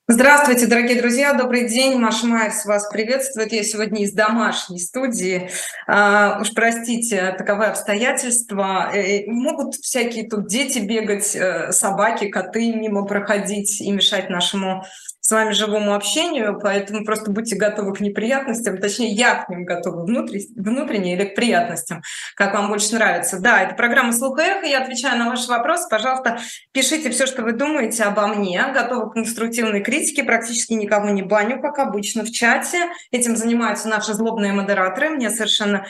Здравствуйте, дорогие друзья, добрый день. Маша Майерс вас приветствует. Я сегодня из домашней студии. Уж простите, таковы обстоятельства. Могут всякие тут дети бегать, собаки, коты мимо проходить и мешать нашему с вами живому общению, поэтому просто будьте готовы к неприятностям, точнее, я к ним готова внутренне или к приятностям, как вам больше нравится. Да, это программа «Слух и эхо», я отвечаю на ваши вопросы. Пожалуйста, пишите все, что вы думаете обо мне. Готова к конструктивной критике. Практически никого не баню, как обычно, в чате. Этим занимаются наши злобные модераторы. Мне совершенно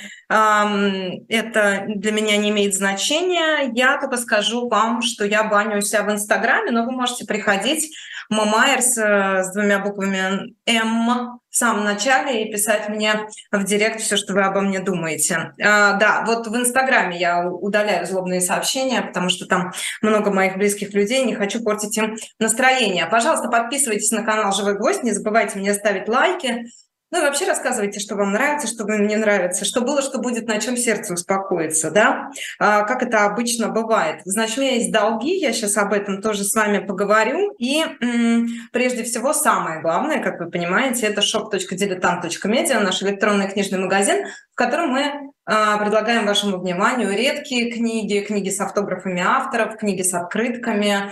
это для меня не имеет значения. Я только скажу вам, что я баню у себя в Инстаграме, но вы можете приходить Майерс с двумя буквами М в самом начале и писать мне в директ все, что вы обо мне думаете. Да, вот в Инстаграме я удаляю злобные сообщения, потому что там много моих близких людей, не хочу портить им настроение. Пожалуйста, подписывайтесь на канал «Живой гвоздь», не забывайте мне ставить лайки. Ну и вообще рассказывайте, что вам нравится, что вам не нравится, что было, что будет, на чем сердце успокоится, да, как это обычно бывает. Значит, у меня есть долги, я сейчас об этом тоже с вами поговорю. И прежде всего, самое главное, как вы понимаете, это shop.diletant.media, наш электронный книжный магазин, в котором мы предлагаем вашему вниманию редкие книги, книги с автографами авторов, книги с открытками,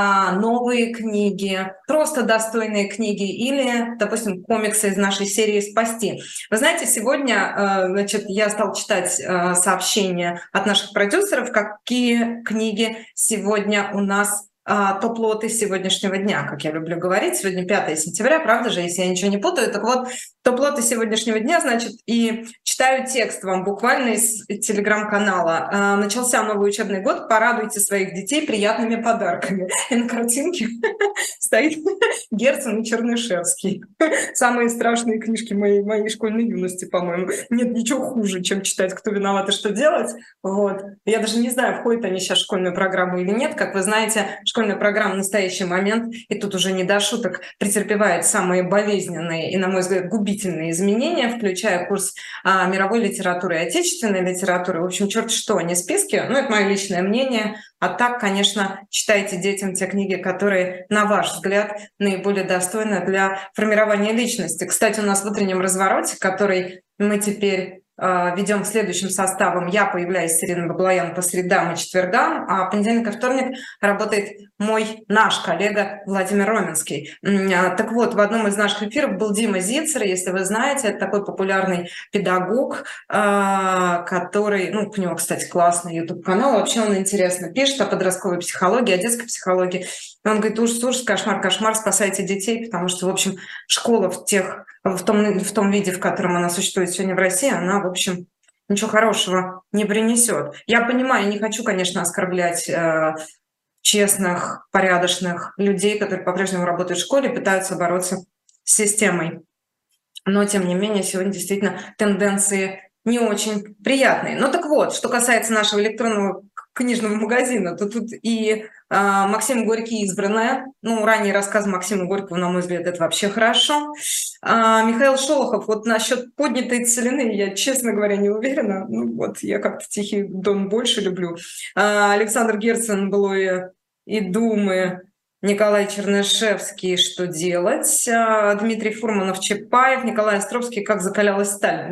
новые книги, просто достойные книги или, допустим, комиксы из нашей серии «Спасти». Вы знаете, сегодня, значит, я стала читать сообщения от наших продюсеров, какие книги сегодня у нас топ-лоты сегодняшнего дня, как я люблю говорить. Сегодня 5 сентября, правда же, если я ничего не путаю. Так вот, топ-лоты сегодняшнего дня, значит, и читаю текст вам буквально из телеграм-канала. Начался новый учебный год, порадуйте своих детей приятными подарками. И на картинке стоит Герцен и Чернышевский. Самые страшные книжки моей школьной юности, по-моему. Нет ничего хуже, чем читать «Кто виноват и что делать». Вот. Я даже не знаю, входят они сейчас в школьную программу или нет. Как вы знаете, школьная программа в настоящий момент, и тут уже не до шуток, претерпевает самые болезненные и, на мой взгляд, губительные изменения, включая курс мировой литературы и отечественной литературы. В общем, черт что, не списки. Ну, это мое личное мнение. А так, конечно, читайте детям те книги, которые, на ваш взгляд, наиболее достойны для формирования личности. Кстати, у нас в утреннем развороте, который мы теперь ведем следующим составом. Я появляюсь с Ириной Баблоян по средам и четвергам, а понедельник и вторник работает наш коллега Владимир Роменский. Так вот, в одном из наших эфиров был Дима Зицер, если вы знаете, это такой популярный педагог, который, ну, у него, кстати, классный YouTube-канал, вообще он интересно пишет о подростковой психологии, о детской психологии. Он говорит, ужас, кошмар, кошмар, спасайте детей, потому что, в общем, школа в том виде, в котором она существует сегодня в России, она, в общем, ничего хорошего не принесет. Я понимаю, не хочу, конечно, оскорблять честных, порядочных людей, которые по-прежнему работают в школе, пытаются бороться с системой. Но, тем не менее, сегодня действительно тенденции не очень приятные. Ну так вот, что касается нашего электронного книжного магазина, то тут и Максим Горький «Избранная». Ну, ранние рассказы Максима Горького, на мой взгляд, это вообще хорошо. Михаил Шолохов, вот насчет поднятой целины, я, честно говоря, не уверена. Ну вот, я как-то «Тихий дон» больше люблю. Александр Герцен «Былое и думы». Николай Чернышевский «Что делать?», Дмитрий Фурманов «Чапаев», Николай Островский «Как закалялась сталь».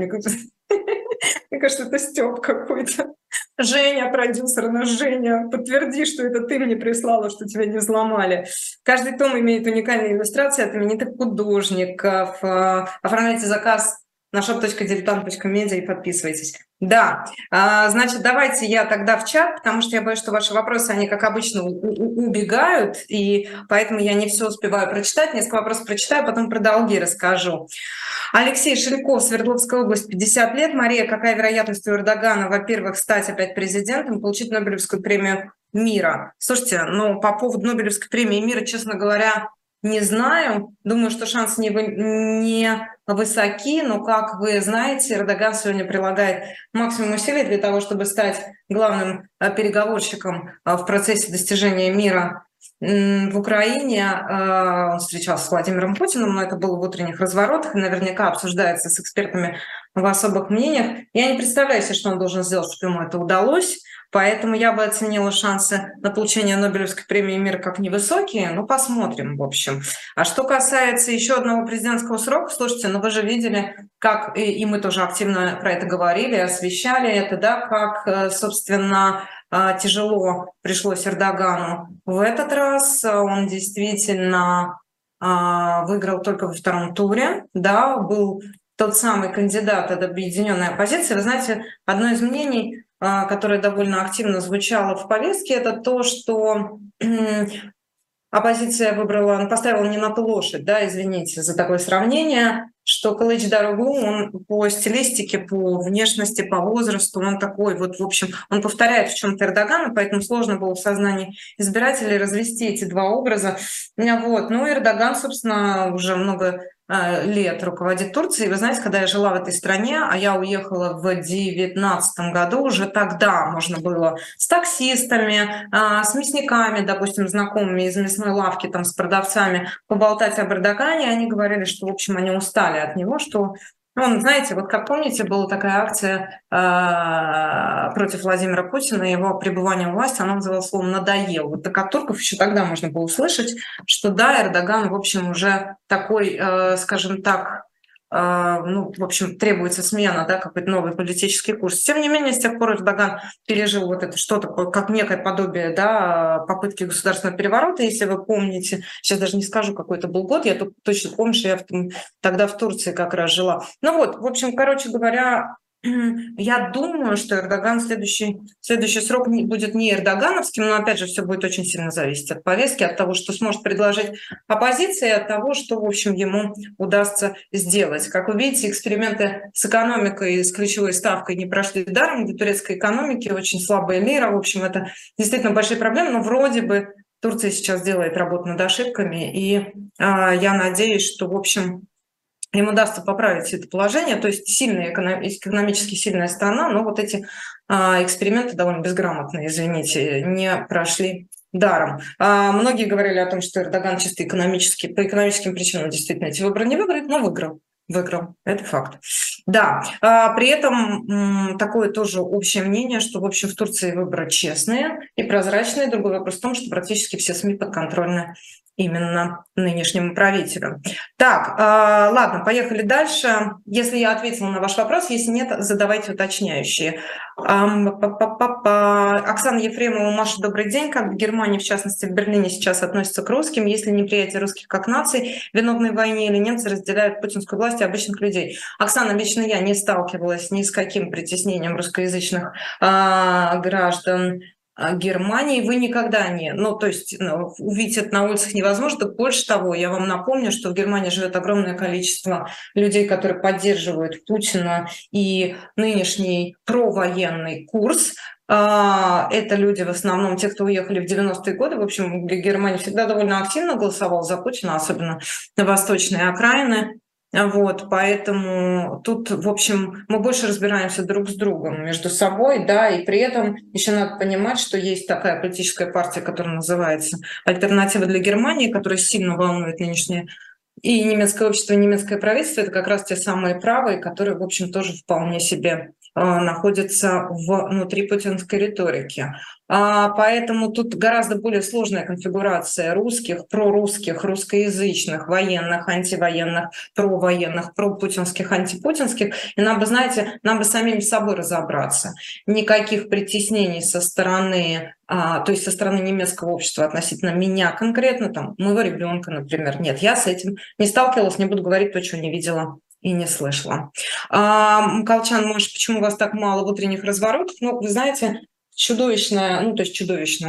Мне кажется, это стёб какой-то. Женя, продюсер наш, Женя, подтверди, что это ты мне прислала, что тебя не взломали. Каждый том имеет уникальные иллюстрации от именитых художников. Оформляйте заказ на shop.diletant.media и подписывайтесь. Да, значит, давайте я тогда в чат, потому что я боюсь, что ваши вопросы, они, как обычно, убегают, и поэтому я не все успеваю прочитать. Несколько вопросов прочитаю, потом про долги расскажу. Алексей Шельков, Свердловская область, 50 лет. Мария, какая вероятность у Эрдогана, во-первых, стать опять президентом, получить Нобелевскую премию мира? Слушайте, ну, по поводу Нобелевской премии мира, честно говоря, не знаю. Думаю, что шансы не высоки, но, как вы знаете, Эрдоган сегодня прилагает максимум усилий для того, чтобы стать главным переговорщиком в процессе достижения мира в Украине, он встречался с Владимиром Путиным, но это было в утренних разворотах, и наверняка обсуждается с экспертами в особых мнениях. Я не представляю себе, что он должен сделать, чтобы ему это удалось, поэтому я бы оценила шансы на получение Нобелевской премии мира как невысокие, но посмотрим, в общем. А что касается еще одного президентского срока, слушайте, ну вы же видели, как, и мы тоже активно про это говорили, освещали это, да, как, собственно, тяжело пришлось Эрдогану в этот раз. Он действительно выиграл только во втором туре, да, был тот самый кандидат от объединенной оппозиции. Вы знаете, одно из мнений, которое довольно активно звучало в повестке, это то, что оппозиция поставила не на ту лошадь, да, извините за такое сравнение, что Кылычдароглу, он по стилистике, по внешности, по возрасту, он такой вот, в общем, он повторяет в чем-то Эрдогана, поэтому сложно было в сознании избирателей развести эти два образа. Вот. Ну, Эрдоган, собственно, уже много лет руководит Турцией. Вы знаете, когда я жила в этой стране, а я уехала в 2019 году, уже тогда можно было с таксистами, с мясниками, допустим, знакомыми из мясной лавки, там, с продавцами поболтать об Эрдогане. Они говорили, что, в общем, они устали от него, что он, знаете, вот как помните, была такая акция против Владимира Путина, его пребывания у власти, она называлась словом «надоел». Вот так от турков еще тогда можно было услышать, что да, Эрдоган, в общем, уже такой, скажем так, ну, в общем, требуется смена, да, какой-то новый политический курс. Тем не менее, с тех пор Эрдоган пережил вот это что-то, как некое подобие, да, попытки государственного переворота, если вы помните. Сейчас даже не скажу, какой это был год, я точно помню, что я тогда в Турции как раз жила. Ну вот, в общем, короче говоря, я думаю, что Эрдоган следующий срок будет не эрдогановским, но, опять же, все будет очень сильно зависеть от повестки, от того, что сможет предложить оппозиция, и от того, что, в общем, ему удастся сделать. Как вы видите, эксперименты с экономикой, с ключевой ставкой не прошли даром. Для турецкой экономики очень слабая лира. В общем, это действительно большие проблемы, но вроде бы Турция сейчас делает работу над ошибками, и я надеюсь, что, в общем, им удастся поправить это положение, то есть сильная экономически сильная страна, но вот эти эксперименты довольно безграмотные, извините, не прошли даром. Многие говорили о том, что Эрдоган чисто экономически, по экономическим причинам действительно эти выборы не выиграет, но выиграл. Выиграл, это факт. Да, при этом такое тоже общее мнение, что, в общем, в Турции выборы честные и прозрачные. Другой вопрос в том, что практически все СМИ подконтрольны именно нынешнему правителю. Так, ладно, поехали дальше. Если я ответила на ваш вопрос, если нет, задавайте уточняющие. Оксана Ефремова, Маша, добрый день. Как в Германии, в частности в Берлине, сейчас относятся к русским? Есть ли неприятие русских как наций, виновной в войне, или немцы разделяют путинскую власть и обычных людей? Оксана, лично я не сталкивалась ни с каким притеснением русскоязычных граждан Германии. Вы никогда не... Ну, то есть увидеть это на улицах невозможно. Так больше того, я вам напомню, что в Германии живет огромное количество людей, которые поддерживают Путина и нынешний провоенный курс. Это люди в основном те, кто уехали в 90-е годы. В общем, Германия всегда довольно активно голосовала за Путина, особенно на восточные окраины. Вот, поэтому тут, в общем, мы больше разбираемся друг с другом, между собой, да, и при этом еще надо понимать, что есть такая политическая партия, которая называется «Альтернатива для Германии», которая сильно волнует нынешнее и немецкое общество, и немецкое правительство. Это как раз те самые правые, которые, в общем, тоже вполне себе находятся внутри путинской риторики. Поэтому тут гораздо более сложная конфигурация русских, прорусских, русскоязычных, военных, антивоенных, провоенных, пропутинских, антипутинских. И нам бы, знаете, нам бы самим собой разобраться. Никаких притеснений со стороны, то есть со стороны немецкого общества относительно меня конкретно, там, моего ребенка, например. Нет, я с этим не сталкивалась, не буду говорить то, чего не видела и не слышала. Колчан, Маша, почему у вас так мало в утренних разворотах? Ну, вы знаете, чудовищная, ну, то есть чудовищная,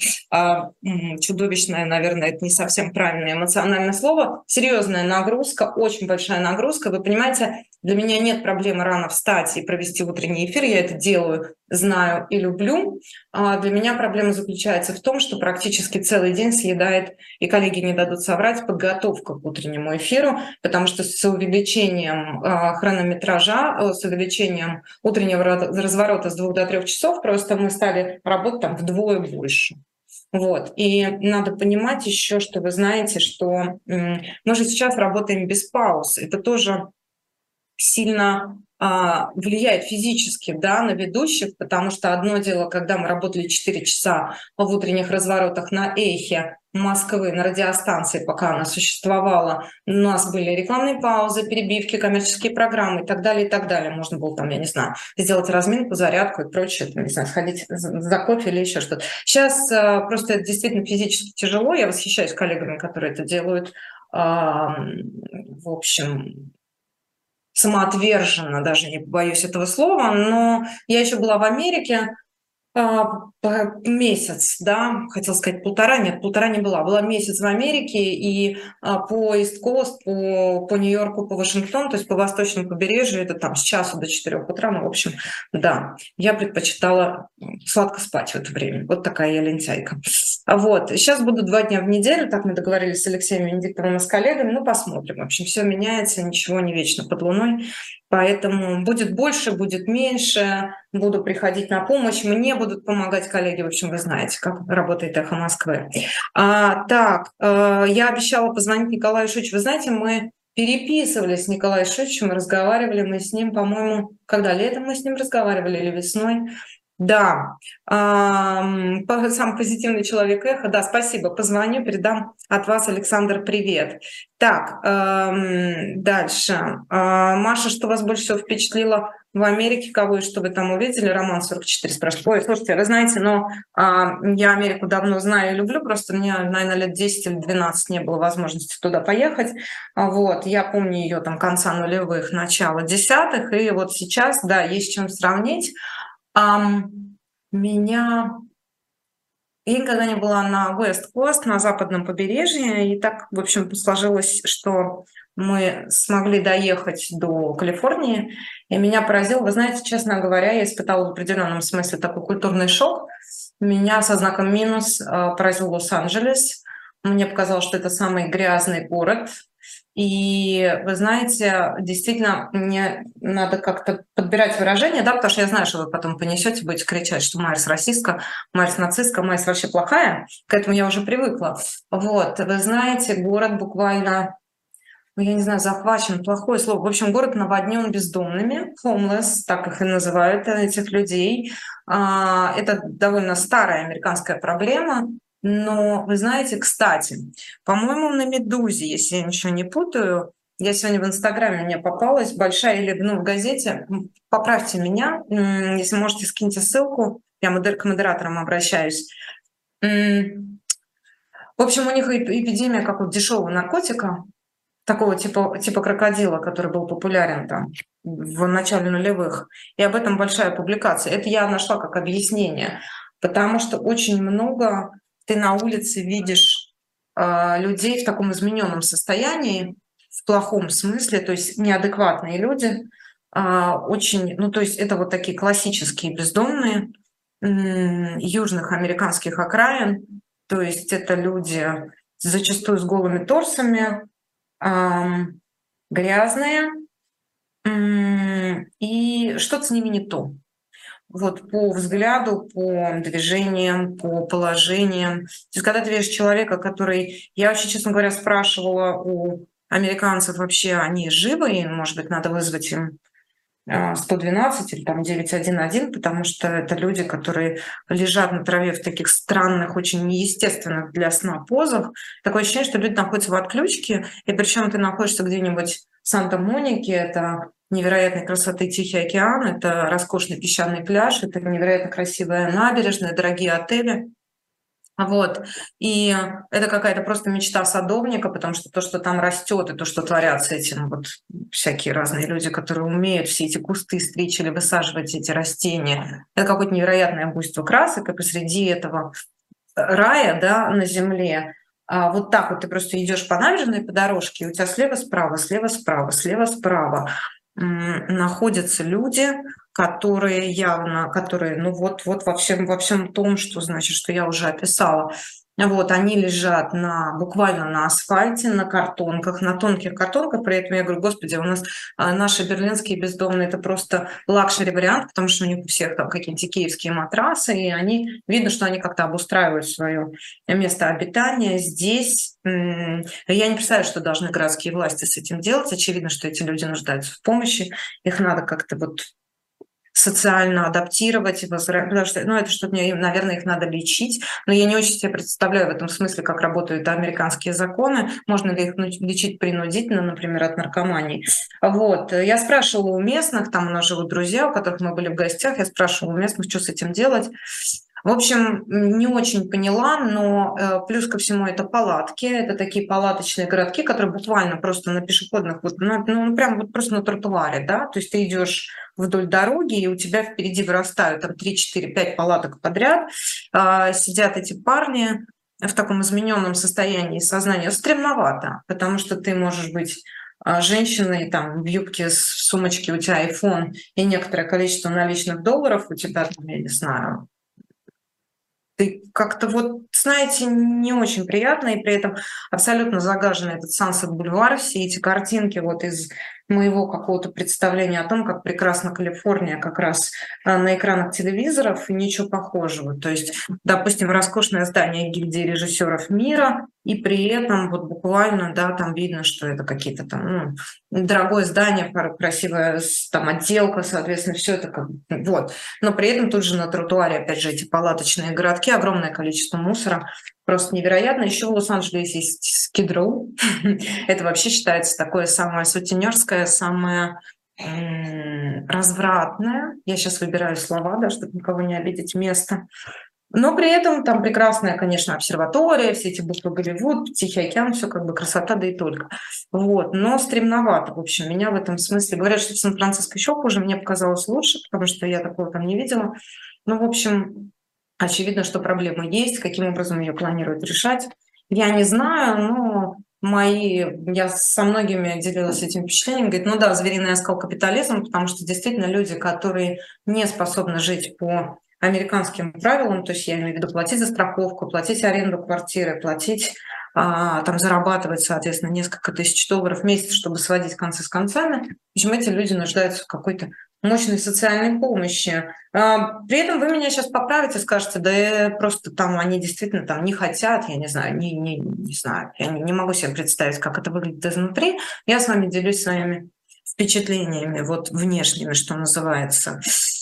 чудовищная, наверное, это не совсем правильное эмоциональное слово, серьезная нагрузка, очень большая нагрузка. Вы понимаете, для меня нет проблемы рано встать и провести утренний эфир, я это делаю, знаю и люблю. Для меня проблема заключается в том, что практически целый день съедает, и коллеги не дадут соврать, подготовка к утреннему эфиру, потому что с увеличением хронометража, с увеличением утреннего разворота с 2 до 3 часов, просто мы стали работать там вдвое больше. Вот. И надо понимать еще, что вы знаете, что мы же сейчас работаем без пауз. Это тоже сильно влияет физически, да, на ведущих, потому что одно дело, когда мы работали 4 часа в утренних разворотах на эхе Москвы, на радиостанции, пока она существовала, у нас были рекламные паузы, перебивки, коммерческие программы и так далее, и так далее. Можно было там, я не знаю, сделать разминку, зарядку и прочее, там, не знаю, сходить за кофе или еще что-то. Сейчас просто это действительно физически тяжело, я восхищаюсь коллегами, которые это делают, в общем, самоотверженно, даже не боюсь этого слова, но я еще была в Америке месяц, да, хотела сказать полтора, нет, полтора не была, была месяц в Америке, и по Ист-Кост, по Нью-Йорку, по Вашингтону, то есть по восточному побережью, это там с часу до 4 утра, ну, в общем, да, я предпочитала сладко спать в это время, вот такая я лентяйка. Вот, сейчас буду 2 дня в неделю, так мы договорились с Алексеем Венедиктовым и с коллегами, ну, посмотрим, в общем, все меняется, ничего не вечно под луной, поэтому будет больше, будет меньше, буду приходить на помощь, мне будут помогать коллеги, в общем, вы знаете, как работает «Эхо Москвы». Я обещала позвонить Николаю Шуйчу. Вы знаете, мы переписывались с Николаем Шуйчем, разговаривали мы с ним, по-моему, когда летом мы с ним разговаривали или весной. Да, самый позитивный человек «Эхо». Да, спасибо, позвоню, передам от вас, Александр, привет. Так, дальше. Маша, что вас больше всего впечатлило в Америке, кого и что вы там увидели? Роман 44 спрашивает. Ой, слушайте, вы знаете, но я Америку давно знаю и люблю, просто мне, наверное, лет 10 или 12 не было возможности туда поехать. Вот, я помню ее там конца нулевых, начала десятых, и вот сейчас, да, есть с чем сравнить. Меня... Я никогда не была на West-Coast, на западном побережье, и так, в общем, сложилось, что мы смогли доехать до Калифорнии, и меня поразило, вы знаете, честно говоря, я испытала в определенном смысле такой культурный шок. Меня со знаком минус поразил Лос-Анджелес. Мне показалось, что это самый грязный город. И вы знаете, действительно, мне надо как-то подбирать выражения, да, потому что я знаю, что вы потом понесете, будете кричать, что Майерс расистка, Майерс нацистка, Майерс вообще плохая, к этому я уже привыкла. Вот, вы знаете, город буквально, ну, я не знаю, захвачен, плохое слово. В общем, город наводнен бездомными, homeless, так их и называют, этих людей. Это довольно старая американская проблема. Но вы знаете, кстати, по-моему, на «Медузе», если я ничего не путаю, я сегодня в Инстаграме мне попалась большая, или в газете, поправьте меня, если можете, скиньте ссылку, я к модераторам обращаюсь. В общем, у них эпидемия какого-то дешевого наркотика, такого типа крокодила, который был популярен там в начале нулевых. И об этом большая публикация. Это я нашла как объяснение, потому что очень много ты на улице видишь людей в таком измененном состоянии, в плохом смысле, то есть неадекватные люди, очень, ну то есть это вот такие классические бездомные южных американских окраин, то есть это люди зачастую с голыми торсами, грязные, и что-то с ними не то. Вот по взгляду, по движениям, по положениям. То есть когда ты видишь человека, который... Я вообще, честно говоря, спрашивала у американцев вообще, они живы, и, может быть, надо вызвать им 112 или там 911, потому что это люди, которые лежат на траве в таких странных, очень неестественных для сна позах. Такое ощущение, что люди находятся в отключке, и причем ты находишься где-нибудь в Санта-Монике, это невероятной красоты Тихий океан, это роскошный песчаный пляж, это невероятно красивая набережная, дорогие отели. Вот. И это какая-то просто мечта садовника, потому что то, что там растет, и то, что творят с этим вот всякие разные люди, которые умеют все эти кусты стричь или высаживать эти растения, это какое-то невероятное буйство красок, и посреди этого рая, да, на земле, вот так вот ты просто идешь по набережной, по дорожке, и у тебя слева-справа, слева-справа, слева-справа находятся люди, которые явно, которые, ну вот во всем том, что значит, что я уже описала, Вот, они лежат буквально на асфальте, на картонках, на тонких картонках. При этом я говорю, господи, у нас наши берлинские бездомные – это просто лакшери вариант, потому что у них у всех там какие-нибудь икеевские матрасы, и видно, что они как-то обустраивают свое место обитания. Здесь я не представляю, что должны городские власти с этим делать. Очевидно, что эти люди нуждаются в помощи, их надо как-то социально адаптировать, потому что, это что-то, наверное, их надо лечить, но я не очень себе представляю в этом смысле, как работают американские законы, можно ли их лечить принудительно, например, от наркомании. Вот, я спрашивала у местных, там у нас живут друзья, у которых мы были в гостях, я спрашивала у местных, что с этим делать. В общем, не очень поняла, но плюс ко всему это палатки, это такие палаточные городки, которые буквально просто на пешеходных, прям просто на тротуаре, да, то есть ты идешь вдоль дороги, и у тебя впереди вырастают там 3, 4, 5 палаток подряд, сидят эти парни в таком измененном состоянии сознания. Стремновато, потому что ты можешь быть женщиной там в юбке с сумочки, у тебя iPhone и некоторое количество наличных долларов, у тебя там, я не знаю, ты как-то знаете, не очень приятно, и при этом абсолютно загаженный этот Сансет-бульвар, все эти картинки из моего какого-то представления о том, как прекрасна Калифорния как раз на экранах телевизоров, и ничего похожего. То есть, допустим, роскошное здание гильдии режиссеров мира, и при этом буквально, да, там видно, что это какие-то там, дорогое здание, красивая там отделка, соответственно, все это Но при этом тут же на тротуаре, опять же, эти палаточные городки, огромное количество мусора, просто невероятно. Еще в Лос-Анджелесе есть Скид-Роу. Это вообще считается такое самое сутенерское, самое развратное. Я сейчас выбираю слова, да, чтобы никого не обидеть, место. Но при этом там прекрасная, конечно, обсерватория, все эти буквы Голливуд, Тихий океан, все красота, да и только. Но стремновато, в общем, меня в этом смысле. Говорят, что в Сан-Франциско еще хуже, мне показалось лучше, потому что я такого там не видела. В общем, очевидно, что проблема есть, каким образом ее планируют решать. Я не знаю, но я со многими делилась этим впечатлением, говорит, да, звериный оскал капитализма, потому что действительно люди, которые не способны жить по американским правилам, то есть я имею в виду платить за страховку, платить аренду квартиры, зарабатывать, соответственно, несколько тысяч долларов в месяц, чтобы сводить концы с концами. В общем, эти люди нуждаются в какой-то мощной социальной помощи. При этом вы меня сейчас поправите, скажете, да просто там они действительно там не хотят, я не знаю, не знаю, я не могу себе представить, как это выглядит изнутри. Я с вами делюсь своими впечатлениями, внешними, что называется.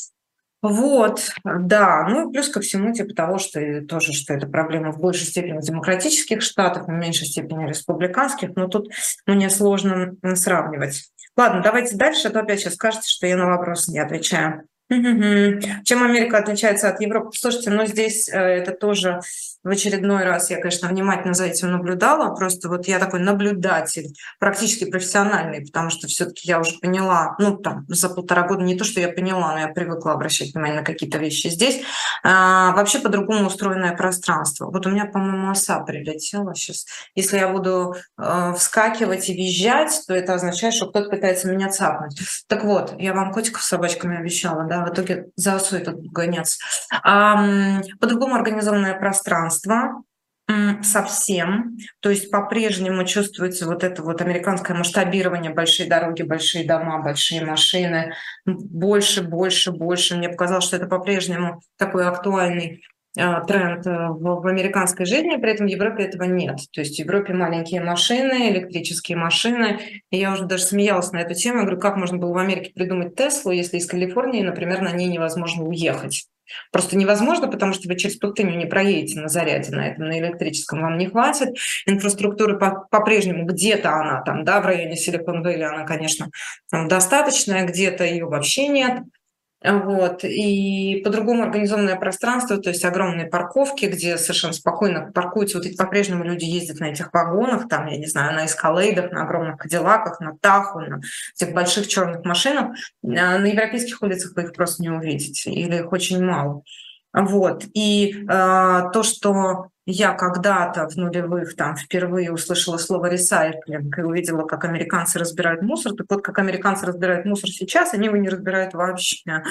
Да, плюс ко всему, того, что это проблема в большей степени демократических штатов, в меньшей степени республиканских, но тут мне сложно сравнивать. Ладно, давайте дальше, а то опять сейчас скажете, что я на вопросы не отвечаю. Чем Америка отличается от Европы? Слушайте, здесь это тоже в очередной раз, я, конечно, внимательно за этим наблюдала, просто я такой наблюдатель, практически профессиональный, потому что все-таки я уже поняла, за 1,5 года не то, что я поняла, но я привыкла обращать внимание на какие-то вещи здесь. Вообще по-другому устроенное пространство. У меня, по-моему, оса прилетела сейчас. Если я буду вскакивать и визжать, то это означает, что кто-то пытается меня цапнуть. Так вот, я вам котиков с собачками обещала, да, в итоге за осой тут гоняться. По-другому организованное пространство, совсем, то есть по-прежнему чувствуется это американское масштабирование, большие дороги, большие дома, большие машины, больше. Мне показалось, что это по-прежнему такой актуальный тренд в американской жизни, при этом в Европе этого нет. То есть в Европе маленькие машины, электрические машины. И я уже даже смеялась на эту тему. Я говорю, как можно было в Америке придумать Теслу, если из Калифорнии, например, на ней невозможно уехать. Просто невозможно, потому что вы через пустыню не проедете на заряде на электрическом, вам не хватит. Инфраструктура по-прежнему где-то она там, да, в районе Силикон-Вэлли, она, конечно, достаточная, где-то ее вообще нет. И по-другому организованное пространство, то есть огромные парковки, где совершенно спокойно паркуются. И по-прежнему люди ездят на этих вагонах, там, я не знаю, на эскалейдах, на огромных кадиллаках, на Тахо, на этих больших черных машинах. На европейских улицах вы их просто не увидите, или их очень мало. И то, что я когда-то в нулевых там впервые услышала слово «ресайклинг» и увидела, как американцы разбирают мусор, так как американцы разбирают мусор сейчас, они его не разбирают вообще.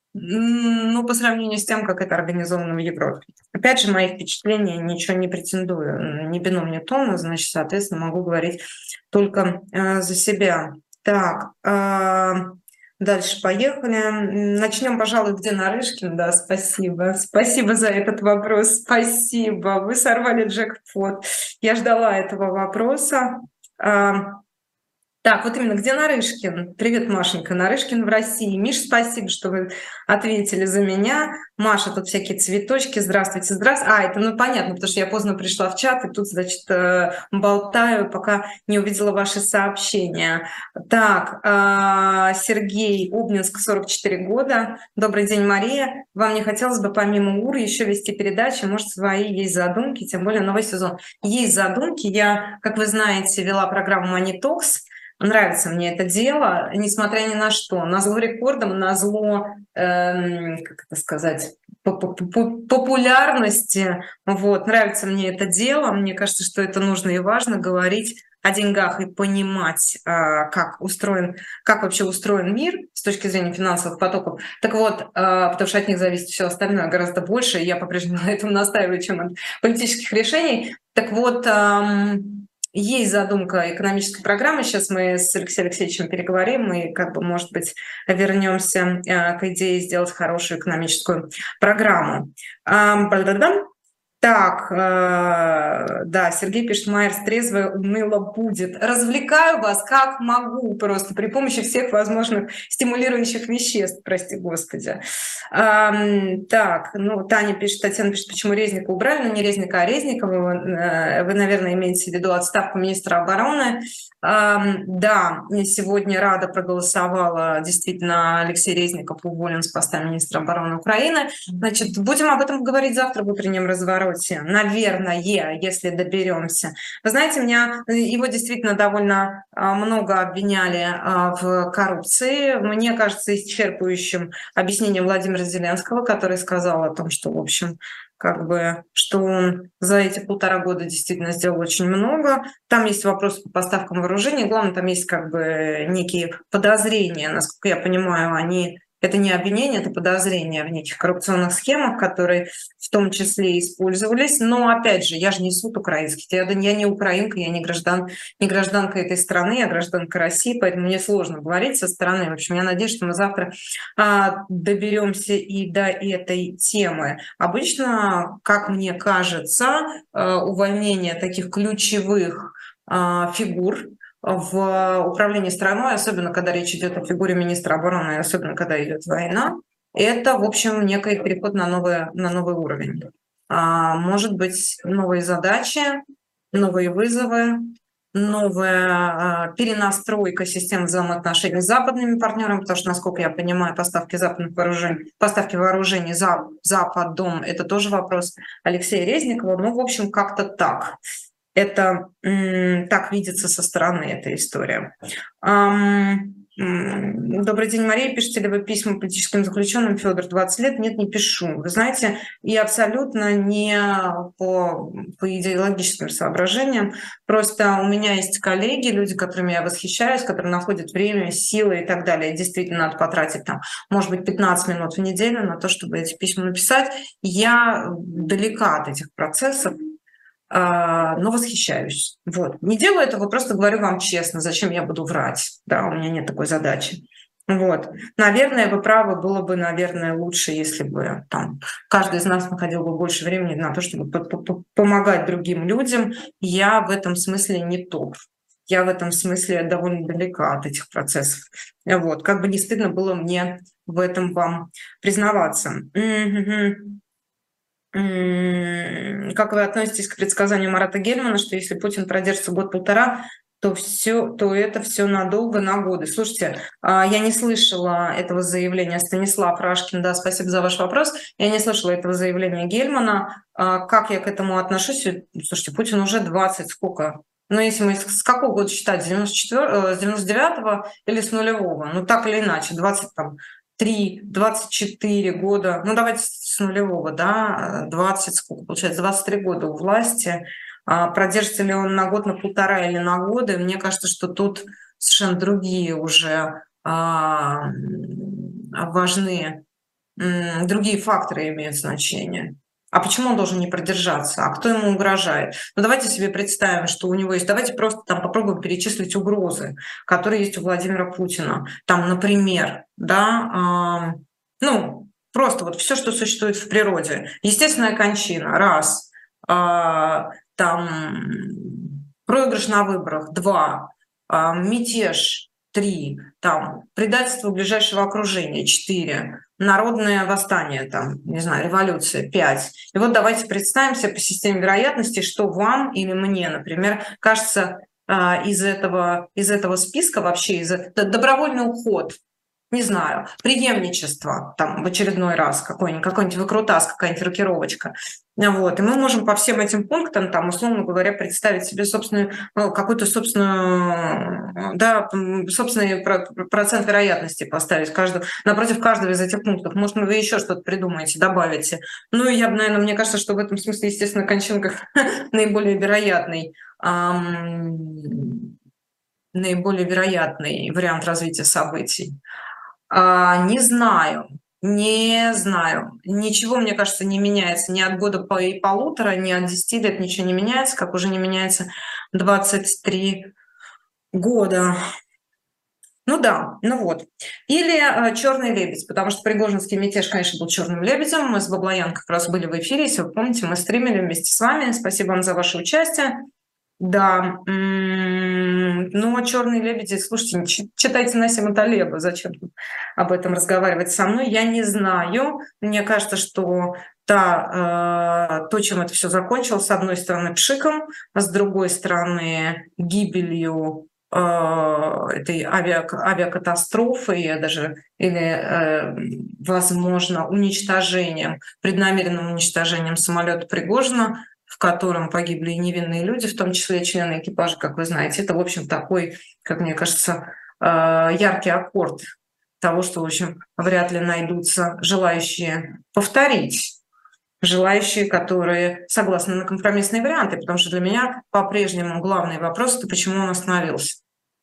Ну, по сравнению с тем, как это организовано в Европе. Опять же, мои впечатления, ничего не претендую, не бином не тону, значит, соответственно, могу говорить только за себя. Так, дальше поехали. Начнем, пожалуй, где Нарышкин. Да, спасибо. Спасибо за этот вопрос. Спасибо. Вы сорвали джекпот. Я ждала этого вопроса. Так, вот именно, где Нарышкин? Привет, Машенька. Нарышкин в России. Миш, спасибо, что вы ответили за меня. Маша, тут всякие цветочки. Здравствуйте, здравствуйте. Это, ну, понятно, потому что я поздно пришла в чат, и тут, значит, болтаю, пока не увидела ваши сообщения. Так, Сергей, Обнинск, 44 года. Добрый день, Мария. Вам не хотелось бы помимо УР еще вести передачи? Может, свои есть задумки, тем более новый сезон. Есть задумки. Я, как вы знаете, вела программу Money Talks. Нравится мне это дело, несмотря ни на что. Назло рекордам, назло, как это сказать, популярности. Вот, нравится мне это дело. Мне кажется, что это нужно и важно говорить о деньгах и понимать, как вообще устроен мир с точки зрения финансовых потоков. Так вот, потому что от них зависит все остальное гораздо больше, и я по-прежнему на этом настаиваю, чем от политических решений. Так вот, есть задумка экономической программы. Сейчас мы с Алексеем Алексеевичем переговорим и, может быть, вернемся к идее сделать хорошую экономическую программу. Так, да, Сергей пишет, Майерс трезвая, уныло будет. Развлекаю вас как могу просто при помощи всех возможных стимулирующих веществ, прости господи. Так, Татьяна пишет, почему Резника убрали, но не Резника, а Резникова. Вы, наверное, имеете в виду отставку министра обороны. Да, сегодня Рада проголосовала, действительно, Алексей Резников уволен с поста министра обороны Украины. Значит, будем об этом говорить завтра в утреннем развороте, наверное, если доберемся. Вы знаете, его действительно довольно много обвиняли в коррупции. Мне кажется, исчерпывающим объяснение Владимира Зеленского, который сказал о том, что, в общем, что он за эти 1,5 года действительно сделал очень много. Там есть вопрос по поставкам вооружений. Главное, там есть некие подозрения, насколько я понимаю, это не обвинение, это подозрения в неких коррупционных схемах, которые в том числе использовались. Но, опять же, я же не суд украинский. Я не украинка, я не гражданка этой страны, я гражданка России, поэтому мне сложно говорить со стороны. В общем, я надеюсь, что мы завтра доберемся и до этой темы. Обычно, как мне кажется, увольнение таких ключевых фигур в управлении страной, особенно когда речь идет о фигуре министра обороны, особенно когда идет война, это, в общем, некий переход на новый уровень. Может быть, новые задачи, новые вызовы, новая перенастройка систем взаимоотношений с западными партнерами, потому что, насколько я понимаю, поставки вооружений Западом – это тоже вопрос Алексея Резникова. В общем, как-то так. Это так видится со стороны эта история. Добрый день, Мария. Пишете ли вы письма политическим заключенным? Федор, 20 лет? Нет, не пишу. Вы знаете, и абсолютно не по идеологическим соображениям. Просто у меня есть коллеги, люди, которыми я восхищаюсь, которые находят время, силы и так далее. И действительно, надо потратить может быть, 15 минут в неделю на то, чтобы эти письма написать. Я далека от этих процессов, но восхищаюсь. Не делаю этого, просто говорю вам честно, зачем я буду врать. Да, у меня нет такой задачи. Наверное, вы правы, было бы, наверное, лучше, если бы каждый из нас находил бы больше времени на то, чтобы помогать другим людям. Я в этом смысле не топ. Я в этом смысле довольно далека от этих процессов. Как бы не стыдно было мне в этом вам признаваться. Как вы относитесь к предсказанию Марата Гельмана, что если Путин продержится год-полтора, то это все надолго, на годы? Слушайте, я не слышала этого заявления. Станислав Рашкин, да, спасибо за ваш вопрос. Я не слышала этого заявления Гельмана. Как я к этому отношусь? Слушайте, Путин уже 20, сколько? Если мы с какого года считать? С 99-го или с нулевого? Так или иначе, 24 года, давайте с нулевого, да, 20, сколько получается, 23 года у власти. Продержится ли он на год, на полтора или на годы? Мне кажется, что тут совершенно другие уже важны другие факторы имеют значение. А почему он должен не продержаться? А кто ему угрожает? Ну, давайте себе представим, что у него есть... Давайте просто там попробуем перечислить угрозы, которые есть у Владимира Путина. Там, например, да, ну, просто вот все, что существует в природе. Естественная кончина, раз. Там проигрыш на выборах, два. Мятеж, 3, там, предательство ближайшего окружения, 4, народное восстание, там, не знаю, революция, 5. И вот давайте представим себе по системе вероятности, что вам или мне, например, кажется из этого списка вообще, добровольный уход, не знаю, преемничество, там, в очередной раз какой-нибудь выкрутас, какая-нибудь рокировочка. Вот. И мы можем по всем этим пунктам, там, условно говоря, представить себе собственную, какую-то собственную, да, собственный процент вероятности поставить напротив каждого из этих пунктов. Может, вы еще что-то придумаете, добавите. Ну, и я бы, наверное, мне кажется, что в этом смысле, естественно, кончина как наиболее вероятный вариант развития событий. Не знаю, не знаю. Ничего, мне кажется, не меняется ни от года и полутора, ни от 10 лет ничего не меняется, как уже не меняется 23 года. Ну да, ну вот. Или «Черный лебедь», потому что Пригожинский мятеж, конечно, был «Черным лебедем». Мы с Баблоян как раз были в эфире, если вы помните, мы стримили вместе с вами. Спасибо вам за ваше участие. Да, ну, «Черные лебеди», слушайте, читайте Нассима Талеба, зачем тут об этом разговаривать со мной, я не знаю. Мне кажется, что то, чем это все закончилось, с одной стороны, пшиком, а с другой стороны, гибелью этой авиакатастрофы, или возможно, преднамеренным уничтожением самолета Пригожина, в котором погибли и невинные люди, в том числе члены экипажа, как вы знаете. Это, в общем, такой, как мне кажется, яркий аккорд того, что, в общем, вряд ли найдутся желающие повторить, желающие, которые согласны на компромиссные варианты, потому что для меня по-прежнему главный вопрос – это почему он остановился.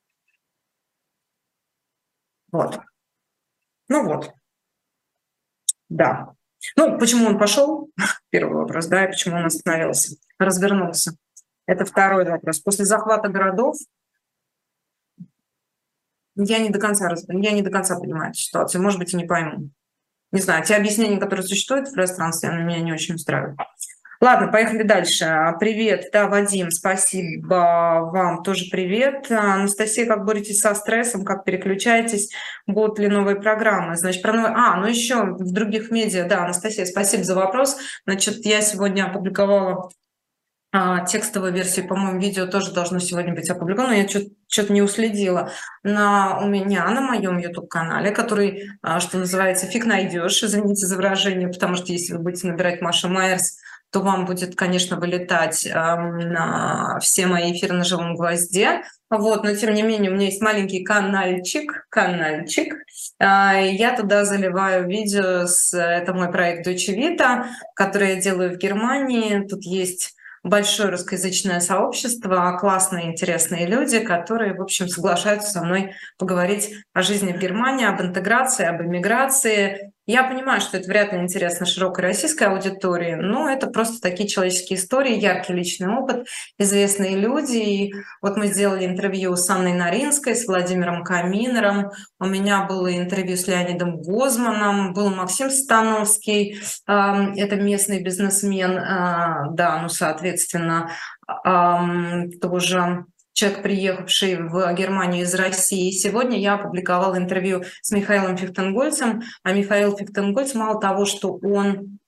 Вот. Ну вот. Да. Ну, почему он пошел? Первый вопрос, да, и почему он остановился, развернулся. Это второй вопрос. После захвата городов я не до конца понимаю эту ситуацию, может быть, и не пойму. Не знаю, те объяснения, которые существуют в пространстве, они меня не очень устраивают. Ладно, поехали дальше. Привет, да, Вадим, спасибо вам, тоже привет. Анастасия, как боретесь со стрессом, как переключаетесь, будут ли новые программы? Значит, ну еще в других медиа, да, Анастасия, спасибо за вопрос. Значит, я сегодня опубликовала текстовую версию, по-моему, видео тоже должно сегодня быть опубликовано, я что-то не уследила. У меня, на моем YouTube-канале, который, что называется, фиг найдешь, извините за выражение, потому что если вы будете набирать Маша Майерс, то вам будет, конечно, вылетать все мои эфиры на живом гвозде. Вот, но тем не менее, у меня есть маленький канальчик. Я туда заливаю видео, это мой проект Deutsche Vita, который я делаю в Германии. Тут есть большое русскоязычное сообщество, классные, интересные люди, которые, в общем, соглашаются со мной поговорить о жизни в Германии, об интеграции, об эмиграции. Я понимаю, что это вряд ли интересно широкой российской аудитории, но это просто такие человеческие истории, яркий личный опыт, известные люди. И вот мы сделали интервью с Анной Наринской, с Владимиром Каминером, у меня было интервью с Леонидом Гозманом, был Максим Становский, это местный бизнесмен, да, ну, соответственно, тоже человек, приехавший в Германию из России. Сегодня я опубликовала интервью с Михаилом Фихтенгольцем. А Михаил Фихтенгольц, мало того, что он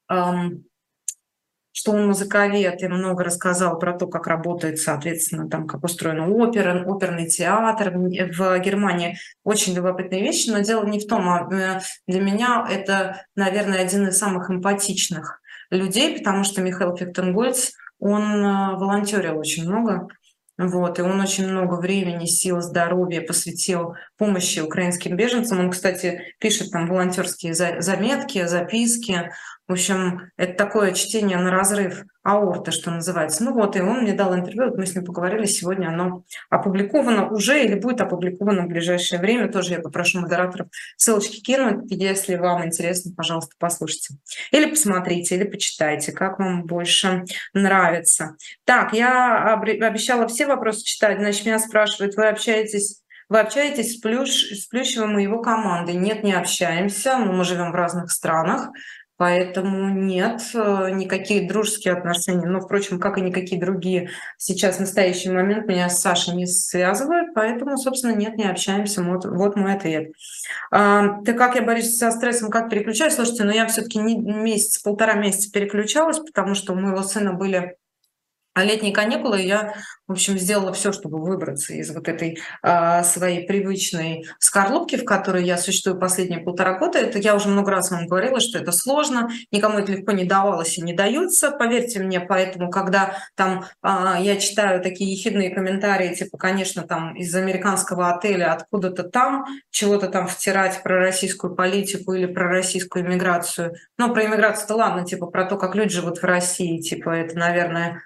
музыковед и много рассказал про то, как работает, соответственно, там, как устроен оперный театр в Германии. Очень любопытные вещи, но дело не в том. Для меня это, наверное, один из самых эмпатичных людей, потому что Михаил Фихтенгольц, он волонтерил очень много. Вот, и он очень много времени, сил, здоровья посвятил помощи украинским беженцам. Он, кстати, пишет там волонтерские заметки, записки. В общем, это такое чтение на разрыв аорты, что называется. Ну вот, и он мне дал интервью, вот мы с ним поговорили, сегодня оно опубликовано уже или будет опубликовано в ближайшее время. Тоже я попрошу модераторов ссылочки кинуть, если вам интересно, пожалуйста, послушайте. Или посмотрите, или почитайте, как вам больше нравится. Так, я обещала все вопросы читать, значит, меня спрашивают, вы общаетесь с Плющевым и его командой? Нет, не общаемся, но мы живем в разных странах, поэтому нет, никакие дружеские отношения, но, впрочем, как и никакие другие сейчас в настоящий момент меня с Сашей не связывают, поэтому, собственно, нет, не общаемся. Вот мой ответ. Ты как я борюсь со стрессом, как переключаюсь? Слушайте, я все-таки полтора месяца переключалась, потому что у моего сына были летние каникулы, и я, в общем, сделала все, чтобы выбраться из вот этой своей привычной скорлупки, в которой я существую последние полтора года. Это я уже много раз вам говорила, что это сложно, никому это легко не давалось и не дается, поверьте мне. Поэтому, когда там я читаю такие ехидные комментарии, типа, конечно, там из американского отеля откуда-то там, чего-то там втирать про российскую политику или про российскую иммиграцию. Ну, про иммиграцию-то ладно, типа, про то, как люди живут в России, типа, это, наверное,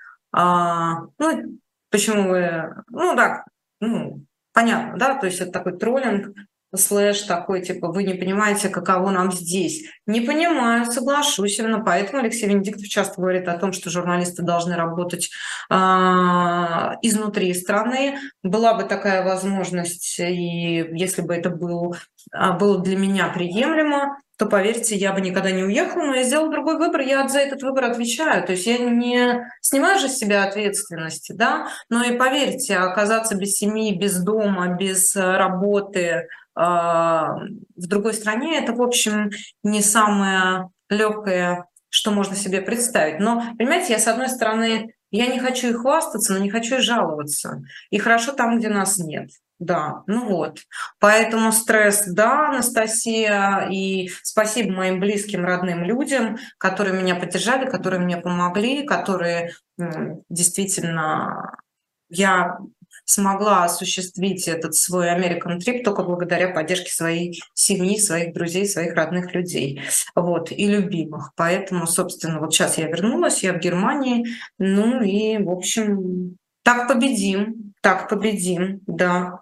почему вы, так, понятно, да, то есть это такой троллинг, слэш такой, типа, вы не понимаете, каково нам здесь. Не понимаю, соглашусь, именно поэтому Алексей Венедиктов часто говорит о том, что журналисты должны работать изнутри страны. Была бы такая возможность, и если бы это было для меня приемлемо, то, поверьте, я бы никогда не уехала, но я сделала другой выбор, я за этот выбор отвечаю. То есть я не снимаю же с себя ответственности, да, но и поверьте, оказаться без семьи, без дома, без работы в другой стране, это, в общем, не самое легкое, что можно себе представить. Но, понимаете, я, с одной стороны, я не хочу и хвастаться, но не хочу и жаловаться. И хорошо там, где нас нет. Да, вот. Поэтому стресс, да, Анастасия, и спасибо моим близким, родным людям, которые меня поддержали, которые мне помогли, которые действительно я смогла осуществить этот свой American Trip только благодаря поддержке своей семьи, своих друзей, своих родных людей, вот, и любимых. Поэтому, собственно, вот сейчас я вернулась, я в Германии, и, в общем, так победим, да.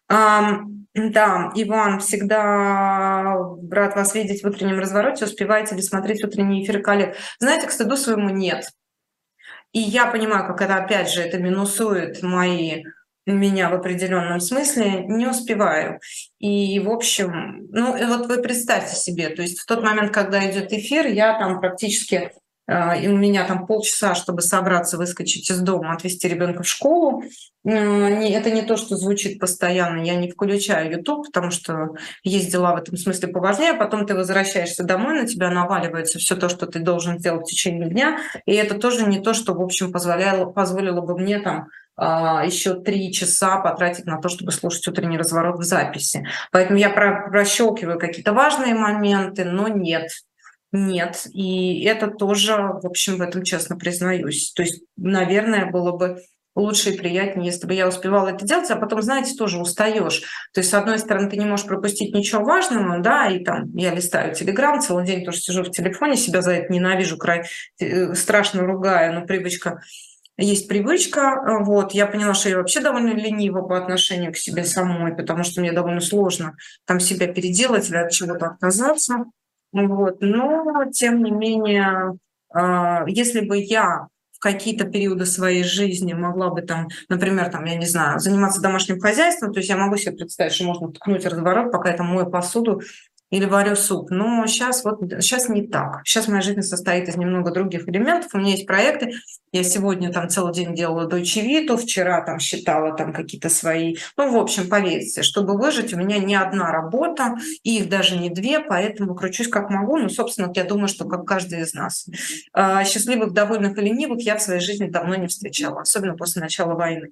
Да, Иван, всегда рад вас видеть в утреннем развороте. Успеваете ли смотреть утренние эфиры коллег? Знаете, к стыду своему нет. И я понимаю, как это, опять же, это минусует меня в определенном смысле, не успеваю. И, в общем, и вот вы представьте себе, то есть в тот момент, когда идет эфир, я там практически, и у меня там полчаса, чтобы собраться, выскочить из дома, отвезти ребенка в школу. Это не то, что звучит постоянно. Я не включаю YouTube, потому что есть дела в этом смысле поважнее. Потом ты возвращаешься домой, на тебя наваливается все то, что ты должен сделать в течение дня. И это тоже не то, что, в общем, позволило бы мне там еще 3 часа потратить на то, чтобы слушать утренний разворот в записи. Поэтому я прощелкиваю какие-то важные моменты, но нет. И это тоже, в общем, в этом честно признаюсь. То есть, наверное, было бы лучше и приятнее, если бы я успевала это делать, а потом, знаете, тоже устаешь. То есть, с одной стороны, ты не можешь пропустить ничего важного, да, и там я листаю Телеграм, целый день тоже сижу в телефоне, себя за это ненавижу, страшно ругаю, но есть привычка, вот, я поняла, что я вообще довольно ленива по отношению к себе самой, потому что мне довольно сложно там себя переделать или от чего-то отказаться, вот, но, тем не менее, если бы я в какие-то периоды своей жизни могла бы там, например, там, я не знаю, заниматься домашним хозяйством, то есть я могу себе представить, что можно ткнуть разворот, пока я там мою посуду или варю суп. Но сейчас не так. Сейчас моя жизнь состоит из немного других элементов. У меня есть проекты. Я сегодня там целый день делала Deutsche Vita, вчера там считала там какие-то свои. В общем, поверьте, чтобы выжить, у меня не одна работа, и их даже не 2, поэтому кручусь как могу. Собственно, я думаю, что как каждый из нас. Счастливых, довольных и ленивых я в своей жизни давно не встречала, особенно после начала войны.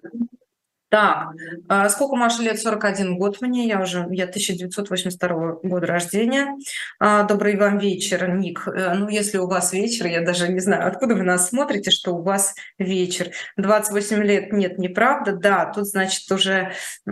Так, сколько Маше лет? 41 год мне, я 1982 года рождения. Добрый вам вечер, Ник. Если у вас вечер, я даже не знаю, откуда вы нас смотрите, что у вас вечер. 28 лет, нет, неправда. Да, тут, значит, уже